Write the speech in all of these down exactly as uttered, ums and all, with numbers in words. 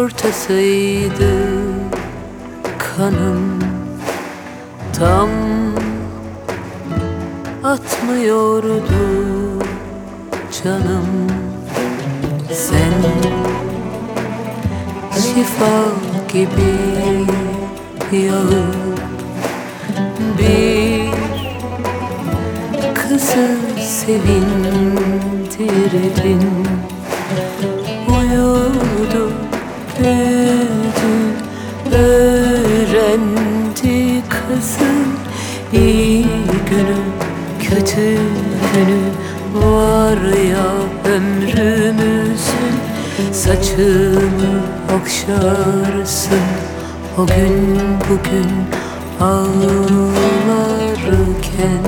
ortasıydı kanım, tam atmıyordu canım. Sen şifa gibi yağıp bir kızı sevindirdin. Uyudu, büyüdü, öğrendi kızın iyi günü, kötü günü var ya ömrümüzün. Saçımı okşarsın o gün bugün ağlarken.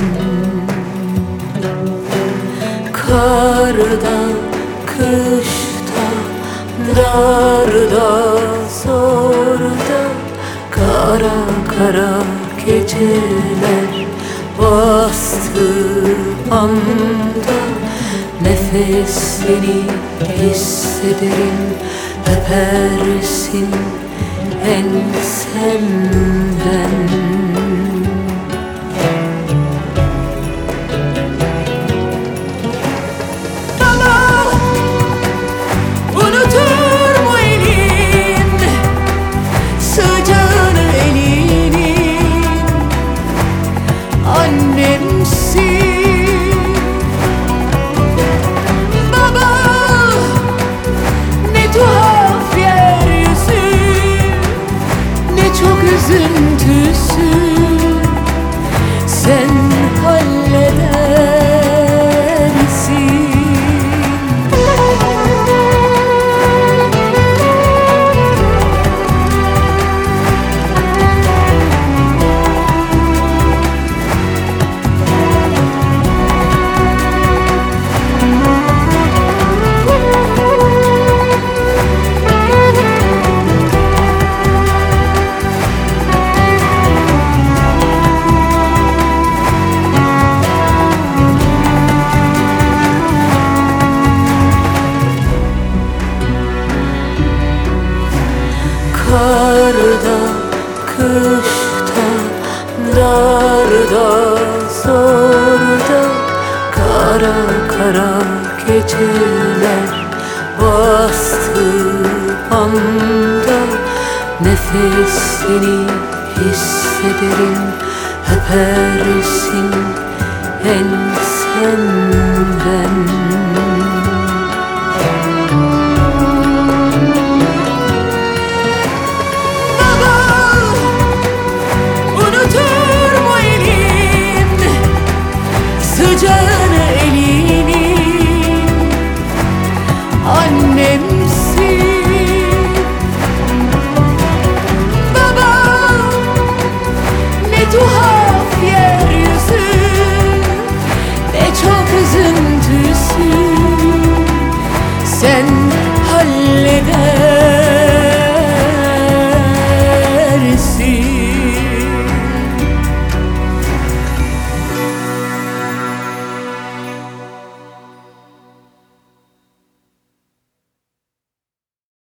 Karda, kışta, darda, zorda, kara kara geceler bastı anda. Nefesini hissederim, öpersin ensemden. Üzüntüsü sen halledersin. Karda, kışta, darda, zorda, kara kara geceler bastı anda. Nefesini hissederim, öpersin ensemden.